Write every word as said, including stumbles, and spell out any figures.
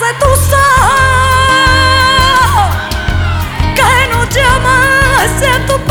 de tus ojos que no llamas a tu